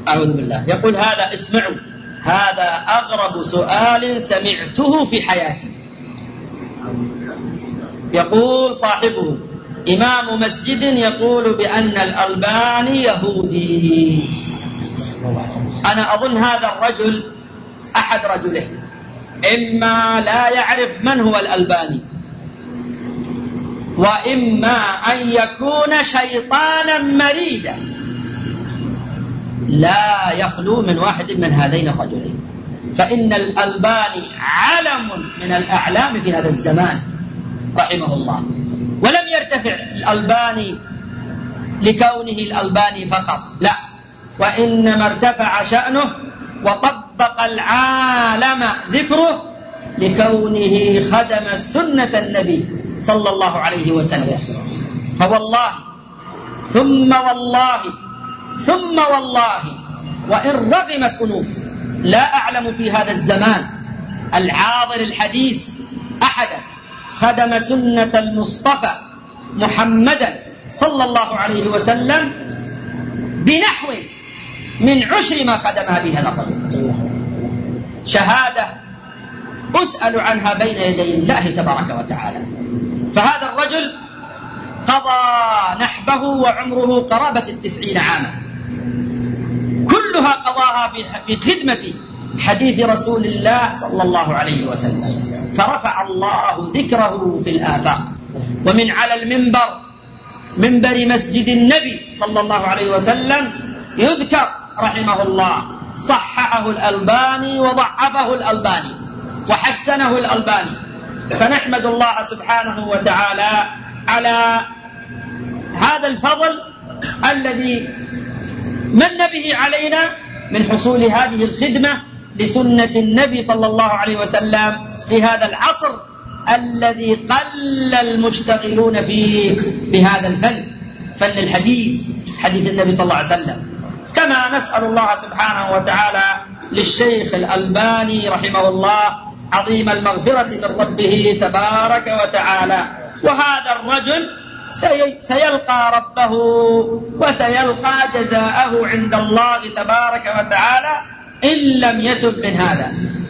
أعوذ بالله. يقول هذا، اسمعوا، هذا أغرب سؤال سمعته في حياتي. يقول صاحبه: إمام مسجد يقول بأن الألباني يهودي. أنا أظن هذا الرجل أحد رجله، إما لا يعرف من هو الألباني، وإما أن يكون شيطانا مريدا لا يخلو من واحد من هذين الرجلين. فإن الألباني علم من الأعلام في هذا الزمان رحمه الله، ولم يرتفع الألباني لكونه الألباني فقط، لا، وإنما ارتفع شأنه وطبق العالم ذكره لكونه خدم سنة النبي صلى الله عليه وسلم. فوالله ثم والله ثم والله وإن رغمت أنوف لا أعلم في هذا الزمان العاضل الحديث أحدا خدم سنة المصطفى محمدا صلى الله عليه وسلم بنحو من 10 ما قدمها به هذا الرجل. شهادة أسأل عنها بين يدي الله تبارك وتعالى. فهذا الرجل قضى نحبه وعمره قرابة 90 عاما، كلها قضاها في خدمة حديث رسول الله صلى الله عليه وسلم. فرفع الله ذكره في الآفاق، ومن على المنبر، منبر مسجد النبي صلى الله عليه وسلم، يذكر رحمه الله، صححه الألباني وضعفه الألباني وحسنه الألباني. فنحمد الله سبحانه وتعالى على هذا الفضل الذي من به علينا من حصول هذه الخدمة لسنة النبي صلى الله عليه وسلم في هذا العصر الذي قل المشتغلون فيه بهذا الفن، فن الحديث، حديث النبي صلى الله عليه وسلم. كما نسأل الله سبحانه وتعالى للشيخ الألباني رحمه الله عظيم المغفرة من ربه تبارك وتعالى. وهذا الرجل سيلقى ربه وسيلقى جزاءه عند الله تبارك وتعالى إن لم يتب من هذا.